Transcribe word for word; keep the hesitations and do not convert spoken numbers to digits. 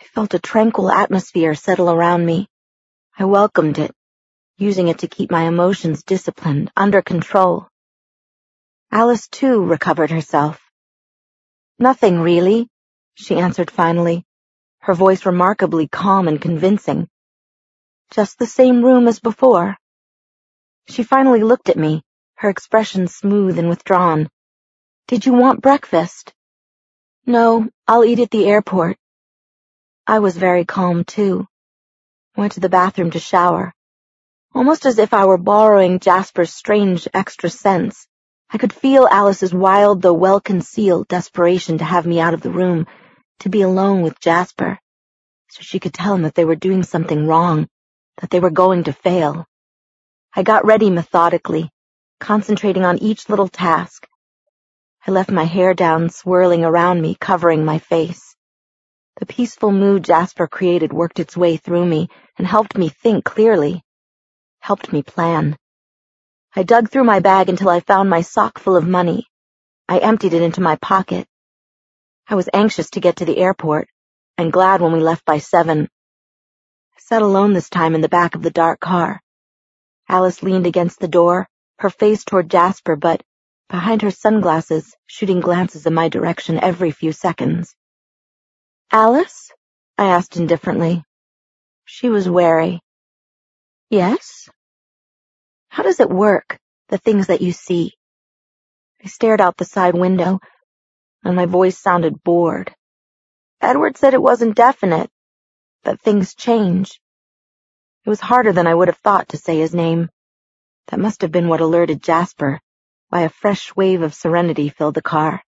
felt a tranquil atmosphere settle around me. I welcomed it, using it to keep my emotions disciplined, under control. Alice, too, recovered herself. "Nothing, really," she answered finally, her voice remarkably calm and convincing. "Just the same room as before." She finally looked at me, her expression smooth and withdrawn. "Did you want breakfast?" "No, I'll eat at the airport." I was very calm, too. Went to the bathroom to shower. Almost as if I were borrowing Jasper's strange extra sense, I could feel Alice's wild though well-concealed desperation to have me out of the room, to be alone with Jasper, so she could tell him that they were doing something wrong, that they were going to fail. I got ready methodically, concentrating on each little task. I left my hair down, swirling around me, covering my face. The peaceful mood Jasper created worked its way through me and helped me think clearly, helped me plan. I dug through my bag until I found my sock full of money. I emptied it into my pocket. I was anxious to get to the airport, and glad when we left by seven. I sat alone this time in the back of the dark car. Alice leaned against the door, her face toward Jasper, but behind her sunglasses, shooting glances in my direction every few seconds. "Alice?" I asked indifferently. She was wary. "Yes?" "How does it work, the things that you see?" I stared out the side window, and my voice sounded bored. "Edward said it wasn't definite, that things change." It was harder than I would have thought to say his name. That must have been what alerted Jasper, why a fresh wave of serenity filled the car.